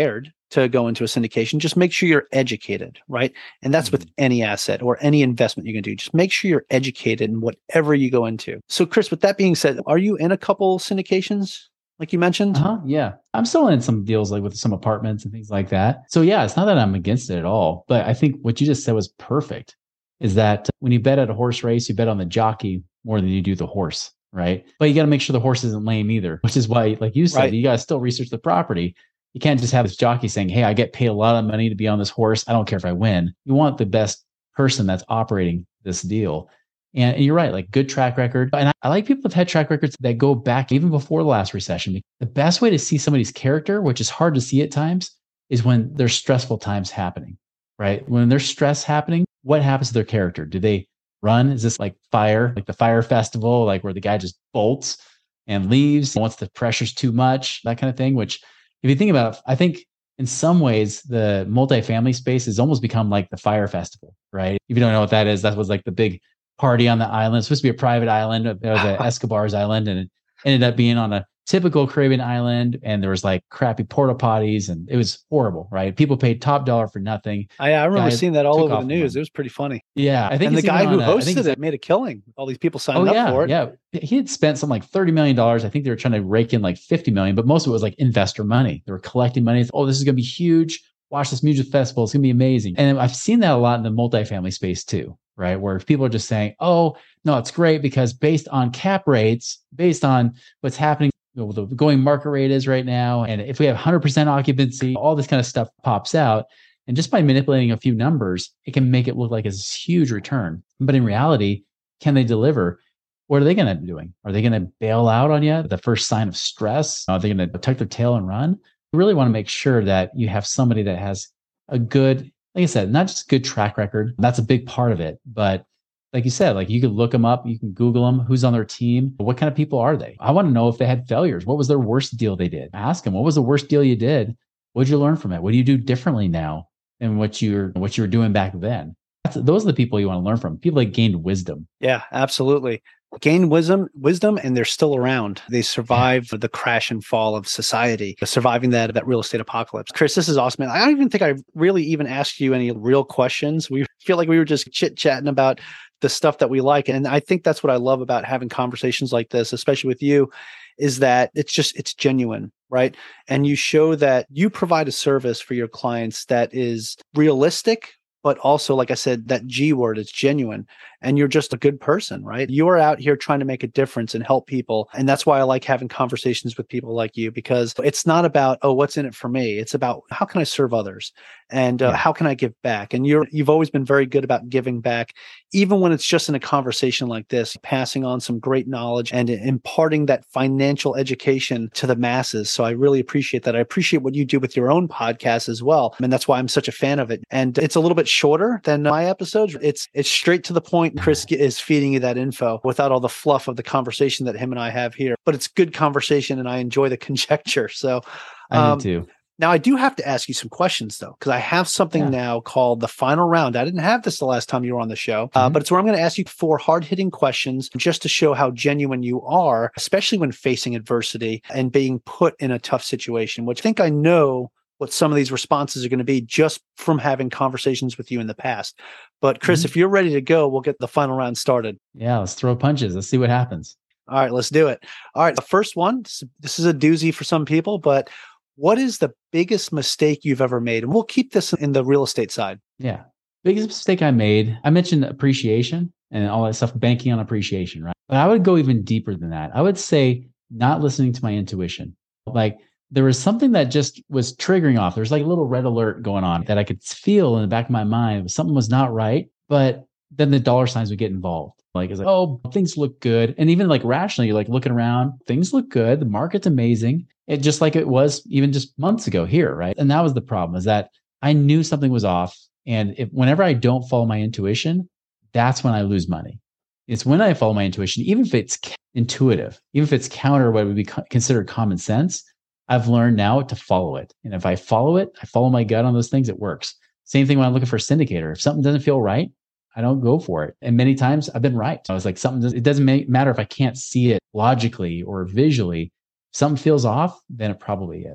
to go into a syndication. Just make sure you're educated, right? And that's with any asset or any investment you're going to do. Just make sure you're educated in whatever you go into. So, Chris, with that being said, are you in a couple syndications like you mentioned? Yeah. I'm still in some deals like with some apartments and things like that. So yeah, it's not that I'm against it at all, but I think what you just said was perfect, is that when you bet at a horse race, you bet on the jockey more than you do the horse, right? But you got to make sure the horse isn't lame either, which is why, like you said, Right. you got to still research the property. You can't just have this jockey saying, hey, I get paid a lot of money to be on this horse. I don't care if I win. You want the best person that's operating this deal. And you're right, like good track record. And I like people that have had track records that go back even before the last recession. The best way to see somebody's character, which is hard to see at times, is when there's stressful times happening, right? When there's stress happening, what happens to their character? Do they run? Is this like fire, like the fire festival, like where the guy just bolts and leaves once the pressure's too much, that kind of thing? Which, if you think about it, I think in some ways, the multifamily space has almost become like the fire festival, right? If you don't know what that is, that was like the big party on the island. It's supposed to be a private island. It was Escobar's island, and it ended up being on a typical Caribbean island. And there was like crappy porta potties, and it was horrible, right? People paid top dollar for nothing. I remember seeing that all over the news. Them. It was pretty funny. Yeah, I think. And the guy who hosted it made a killing. All these people signed up for it. Yeah, he had spent something like $30 million. I think they were trying to rake in like 50 million, but most of it was like investor money. They were collecting money. Oh, this is going to be huge. Watch this music festival. It's going to be amazing. And I've seen that a lot in the multifamily space too, right? Where people are just saying, oh, no, it's great because based on cap rates, based on what's happening, what the going market rate is right now, and if we have 100% occupancy, all this kind of stuff pops out. And just by manipulating a few numbers, it can make it look like it's a huge return. But in reality, can they deliver? What are they going to be doing? Are they going to bail out on you at the first sign of stress? Are they going to tuck their tail and run? You really want to make sure that you have somebody that has a good, like I said, not just good track record. That's a big part of it. But like you said, like you could look them up, you can Google them, who's on their team, what kind of people are they? I want to know if they had failures. What was their worst deal they did? Ask them, what was the worst deal you did? What did you learn from it? What do you do differently now than what you were doing back then? Those are the people you want to learn from. People that gained wisdom. Yeah, absolutely. Gain wisdom, and they're still around. They survived the crash and fall of society, surviving that real estate apocalypse. Chris, this is awesome, man. I don't even think I really even asked you any real questions. We feel like we were just chit-chatting about the stuff that we like. And I think that's what I love about having conversations like this, especially with you, is that it's genuine, right? And you show that you provide a service for your clients that is realistic, but also, like I said, that G word is genuine, and you're just a good person, right? You are out here trying to make a difference and help people. And that's why I like having conversations with people like you, because it's not about, oh, what's in it for me? It's about how can I serve others, and how can I give back? And you've always been very good about giving back, even when it's just in a conversation like this, passing on some great knowledge and imparting that financial education to the masses. So I really appreciate that. I appreciate what you do with your own podcast as well. And that's why I'm such a fan of it. And it's a little bit shorter than my episodes. It's straight to the point. Chris is feeding you that info without all the fluff of the conversation that him and I have here. But it's good conversation, and I enjoy the conjecture. So I do too. Now, I do have to ask you some questions, though, because I have something now called the final round. I didn't have this the last time you were on the show, but it's where I'm going to ask you 4 hard-hitting questions just to show how genuine you are, especially when facing adversity and being put in a tough situation, which I think I know what some of these responses are going to be just from having conversations with you in the past. But Chris, if you're ready to go, we'll get the final round started. Yeah, let's throw punches. Let's see what happens. All right, let's do it. All right, the first one, this is a doozy for some people, but what is the biggest mistake you've ever made? And we'll keep this in the real estate side. Yeah. Biggest mistake I made, I mentioned appreciation and all that stuff, banking on appreciation, right? But I would go even deeper than that. I would say not listening to my intuition. Like there was something that just was triggering off. There's like a little red alert going on that I could feel in the back of my mind. Something was not right, but then the dollar signs would get involved. Like it's like, oh, things look good. And even like rationally, you're like looking around, things look good. The market's amazing. It just like it was even just months ago here, right? And that was the problem, is that I knew something was off. And whenever I don't follow my intuition, that's when I lose money. It's when I follow my intuition, even if it's intuitive, even if it's counter what would be considered common sense, I've learned now to follow it. And if I follow it, I follow my gut on those things, it works. Same thing when I'm looking for a syndicator. If something doesn't feel right, I don't go for it. And many times I've been right. I was like, it doesn't matter if I can't see it logically or visually. If something feels off, then it probably is.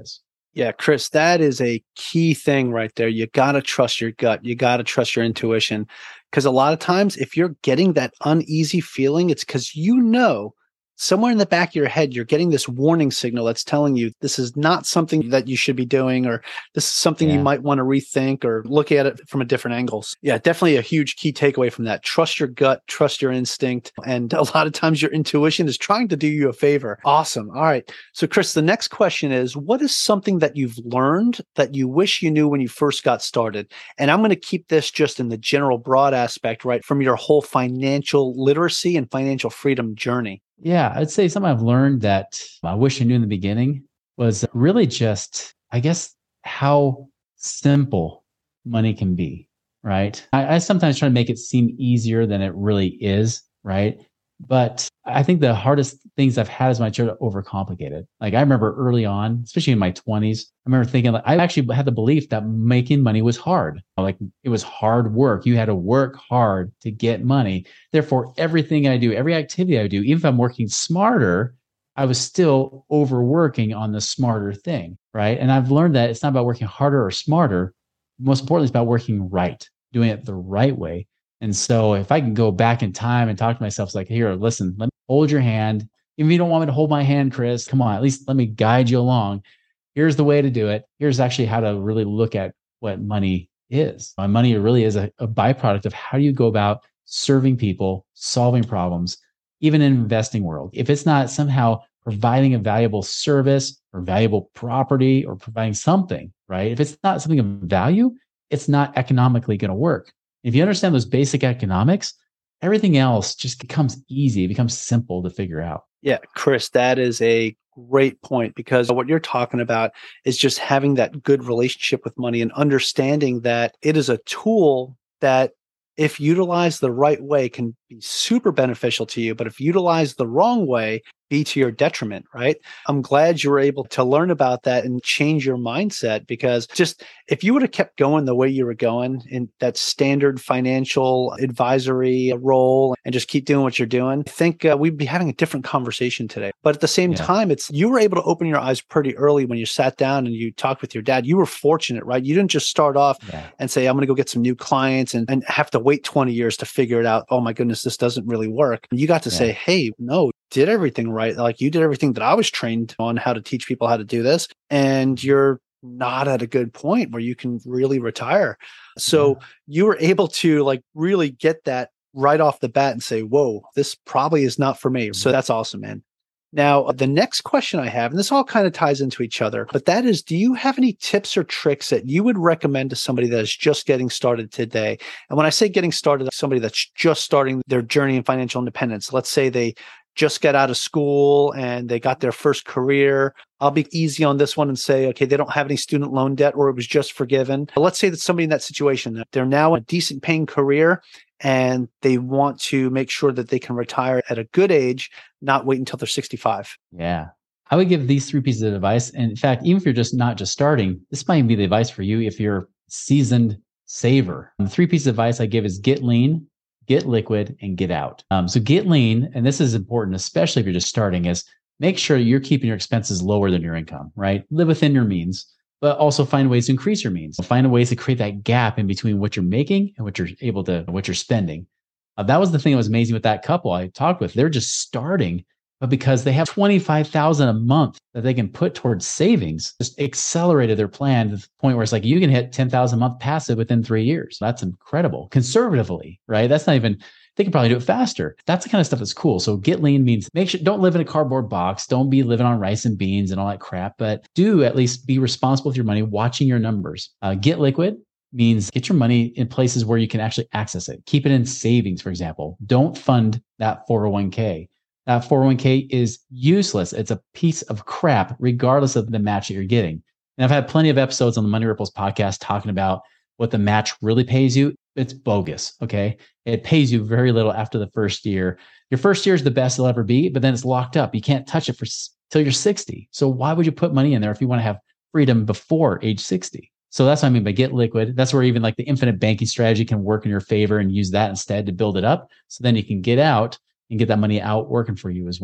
Yeah, Chris, that is a key thing right there. You got to trust your gut. You got to trust your intuition. Because a lot of times, if you're getting that uneasy feeling, it's because somewhere in the back of your head, you're getting this warning signal that's telling you this is not something that you should be doing, or this is something you might want to rethink or look at it from a different angle. Yeah, definitely a huge key takeaway from that. Trust your gut, trust your instinct. And a lot of times your intuition is trying to do you a favor. Awesome. All right. So Chris, the next question is, what is something that you've learned that you wish you knew when you first got started? And I'm going to keep this just in the general broad aspect, right, from your whole financial literacy and financial freedom journey. Yeah, I'd say something I've learned that I wish I knew in the beginning was really just, I guess, how simple money can be, right? I sometimes try to make it seem easier than it really is, right? But I think the hardest things I've had is when I try to overcomplicate it. Like I remember early on, especially in my 20s, I remember thinking like I actually had the belief that making money was hard. Like it was hard work. You had to work hard to get money. Therefore, everything I do, every activity I do, even if I'm working smarter, I was still overworking on the smarter thing, right? And I've learned that it's not about working harder or smarter. Most importantly, it's about working right, doing it the right way. And so if I can go back in time and talk to myself, it's like, here, listen, let me hold your hand. Even if you don't want me to hold my hand, Chris, come on, at least let me guide you along. Here's the way to do it. Here's actually how to really look at what money is. Money really is a byproduct of how do you go about serving people, solving problems, even in investing world. If it's not somehow providing a valuable service or valuable property or providing something, right? If it's not something of value, it's not economically going to work. If you understand those basic economics, everything else just becomes easy. It becomes simple to figure out. Yeah, Chris, that is a great point, because what you're talking about is just having that good relationship with money and understanding that it is a tool that, if utilized the right way, can be super beneficial to you. But if utilized the wrong way, be to your detriment, right? I'm glad you were able to learn about that and change your mindset, because just if you would have kept going the way you were going in that standard financial advisory role and just keep doing what you're doing, I think we'd be having a different conversation today. But at the same time, you were able to open your eyes pretty early when you sat down and you talked with your dad. You were fortunate, right? You didn't just start off and say, I'm going to go get some new clients and have to wait 20 years to figure it out. Oh my goodness, this doesn't really work. You got to say, hey, no, did everything right. Like you did everything that I was trained on how to teach people how to do this. And you're not at a good point where you can really retire. So you were able to like really get that right off the bat and say, whoa, this probably is not for me. So that's awesome, man. Now, the next question I have, and this all kind of ties into each other, but that is, do you have any tips or tricks that you would recommend to somebody that is just getting started today? And when I say getting started, somebody that's just starting their journey in financial independence, let's say they just got out of school and they got their first career. I'll be easy on this one and say, okay, they don't have any student loan debt or it was just forgiven. But let's say that somebody in that situation, they're now in a decent paying career and they want to make sure that they can retire at a good age, not wait until they're 65. Yeah. I would give these 3 pieces of advice. And in fact, even if you're just not just starting, this might be the advice for you if you're a seasoned saver. And the 3 pieces of advice I give is get lean, get liquid, and get out. So get lean, and this is important, especially if you're just starting, is make sure you're keeping your expenses lower than your income, right? Live within your means, but also find ways to increase your means. Find ways to create that gap in between what you're making and what you're spending. That was the thing that was amazing with that couple I talked with. They're just starting, but because they have $25,000 a month that they can put towards savings, just accelerated their plan to the point where it's like you can hit $10,000 a month passive within 3 years. That's incredible. Conservatively, right? That's not even, they can probably do it faster. That's the kind of stuff that's cool. So get lean means make sure, don't live in a cardboard box. Don't be living on rice and beans and all that crap, but do at least be responsible with your money, watching your numbers. Get liquid means get your money in places where you can actually access it. Keep it in savings, for example. Don't fund that 401k. That 401k is useless. It's a piece of crap, regardless of the match that you're getting. And I've had plenty of episodes on the Money Ripples podcast talking about what the match really pays you. It's bogus. Okay. It pays you very little after the first year. Your first year is the best it'll ever be, but then it's locked up. You can't touch it till you're 60. So why would you put money in there if you want to have freedom before age 60? So that's what I mean by get liquid. That's where even like the infinite banking strategy can work in your favor, and use that instead to build it up. So then you can get out and get that money out working for you as well.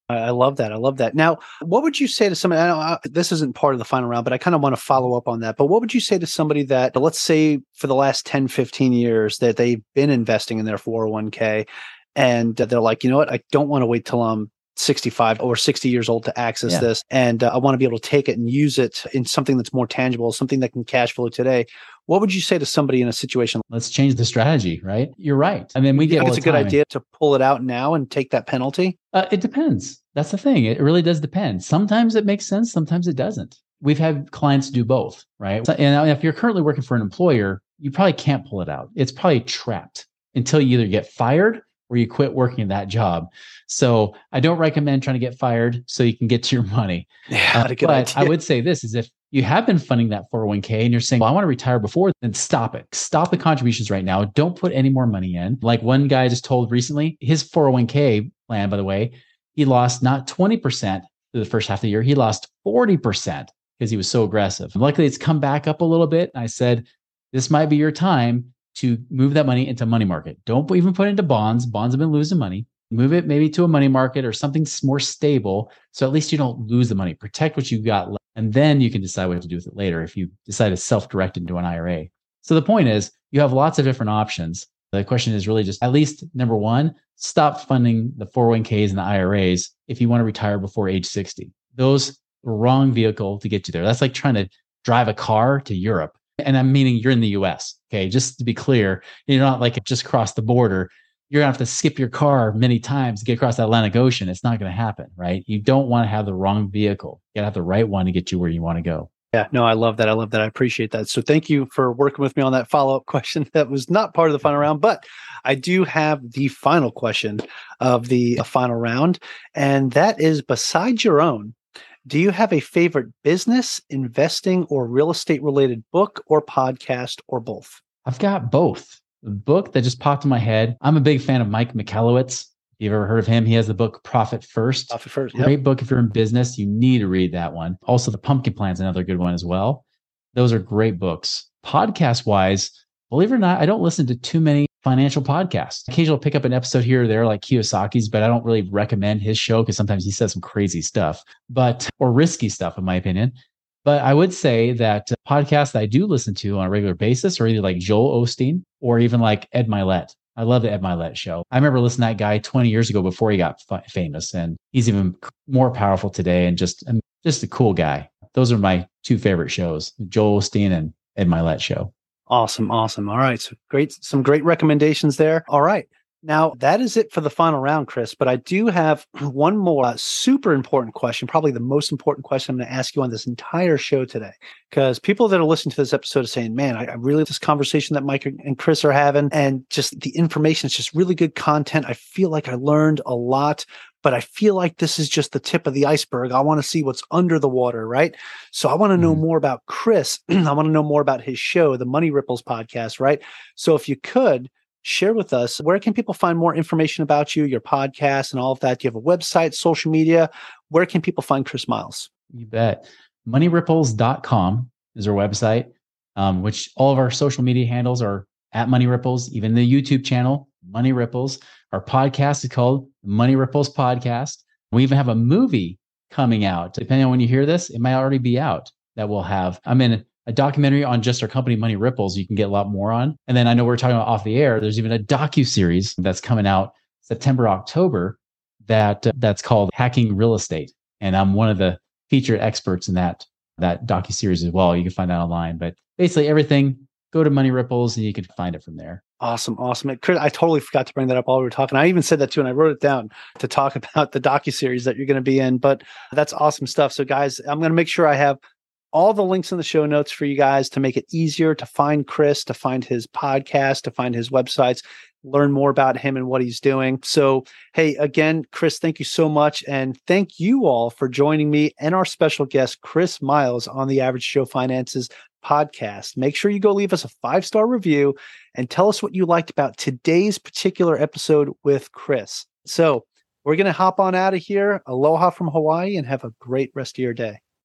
I love that. I love that. Now, what would you say to somebody? I know this isn't part of the final round, but I kind of want to follow up on that. But what would you say to somebody that, let's say for the last 10, 15 years that they've been investing in their 401k and they're like, you know what? I don't want to wait till I'm 65 or 60 years old to access this. And I want to be able to take it and use it in something that's more tangible, something that can cash flow today. What would you say to somebody in a situation? Let's change the strategy, right? You're right. I mean, we get all the time. It's a good idea to pull it out now and take that penalty? It depends. That's the thing. It really does depend. Sometimes it makes sense. Sometimes it doesn't. We've had clients do both, right? So, and if you're currently working for an employer, you probably can't pull it out. It's probably trapped until you either get fired or you quit working in that job. So I don't recommend trying to get fired so you can get to your money. But I would say this is if you have been funding that 401k and you're saying, well, I want to retire before, then stop it. Stop the contributions right now. Don't put any more money in. Like one guy just told recently, his 401k plan, by the way, he lost not 20% through the first half of the year. He lost 40% because he was so aggressive. Luckily, it's come back up a little bit. I said, this might be your time to move that money into money market. Don't even put it into bonds. Bonds have been losing money. Move it maybe to a money market or something more stable. So at least you don't lose the money. Protect what you got left. And then you can decide what to do with it later if you decide to self-direct into an IRA. So the point is, you have lots of different options. The question is really just, at least number one, stop funding the 401ks and the IRAs if you want to retire before age 60. Those are the wrong vehicle to get you there. That's like trying to drive a car to Europe. And I'm meaning you're in the US. Okay. Just to be clear, you're not like just cross the border. You're going to have to skip your car many times to get across the Atlantic Ocean. It's not going to happen, right? You don't want to have the wrong vehicle. You got to have the right one to get you where you want to go. Yeah, no, I love that. I love that. I appreciate that. So thank you for working with me on that follow-up question that was not part of the final round, but I do have the final question of the final round. And that is, besides your own, do you have a favorite business, investing, or real estate related book or podcast or both? I've got both. The book that just popped in my head, I'm a big fan of Mike Michalowicz. If you've ever heard of him, he has the book Profit First. Profit First. Great book if you're in business. You need to read that one. Also, The Pumpkin Plan is another good one as well. Those are great books. Podcast-wise, believe it or not, I don't listen to too many financial podcasts. Occasionally I'll pick up an episode here or there like Kiyosaki's, but I don't really recommend his show because sometimes he says some crazy stuff, or risky stuff in my opinion. But I would say that podcasts that I do listen to on a regular basis are either like Joel Osteen or even like Ed Mylett. I love the Ed Mylett show. I remember listening to that guy 20 years ago before he got famous, and he's even more powerful today and just a cool guy. Those are my two favorite shows, Joel Osteen and Ed Mylett show. Awesome. Awesome. All right. So some great recommendations there. All right. Now, that is it for the final round, Chris, but I do have one more super important question, probably the most important question I'm going to ask you on this entire show today, because people that are listening to this episode are saying, man, I really like this conversation that Mike and Chris are having, and just the information is just really good content. I feel like I learned a lot, but I feel like this is just the tip of the iceberg. I want to see what's under the water, right? So I want to know more about Chris. I want to know more about his show, the Money Ripples podcast, right? So if you could, share with us, where can people find more information about you, your podcast, and all of that? Do you have a website, social media? Where can people find Chris Miles? You bet. MoneyRipples.com is our website, which all of our social media handles are at Money Ripples, even the YouTube channel, Money Ripples. Our podcast is called Money Ripples Podcast. We even have a movie coming out. Depending on when you hear this, it might already be out that we'll have. I'm in a documentary on just our company, Money Ripples, you can get a lot more on. And then I know we're talking about off the air. There's even a docuseries that's coming out September, October, that's called Hacking Real Estate. And I'm one of the featured experts in that docuseries as well. You can find that online. But basically everything, go to Money Ripples and you can find it from there. Awesome. Chris, I totally forgot to bring that up while we were talking. I even said that too, and I wrote it down to talk about the docuseries that you're going to be in. But that's awesome stuff. So guys, I'm going to make sure I have all the links in the show notes for you guys to make it easier to find Chris, to find his podcast, to find his websites, learn more about him and what he's doing. So, hey, again, Chris, thank you so much. And thank you all for joining me and our special guest, Chris Miles, on the Average Joe Finances podcast. Make sure you go leave us a 5-star review and tell us what you liked about today's particular episode with Chris. So we're going to hop on out of here. Aloha from Hawaii and have a great rest of your day.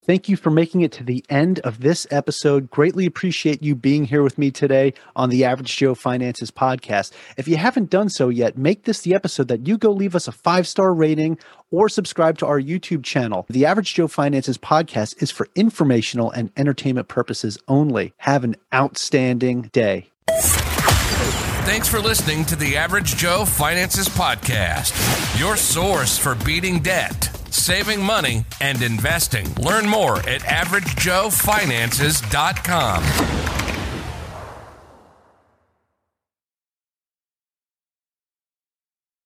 Thank you for making it to the end of this episode. Greatly appreciate you being here with me today on the Average Joe Finances podcast. If you haven't done so yet, make this the episode that you go leave us a 5-star rating or subscribe to our YouTube channel. The Average Joe Finances podcast is for informational and entertainment purposes only. Have an outstanding day. Thanks for listening to the Average Joe Finances podcast, your source for beating debt, saving money, and investing. Learn more at averagejoefinances.com.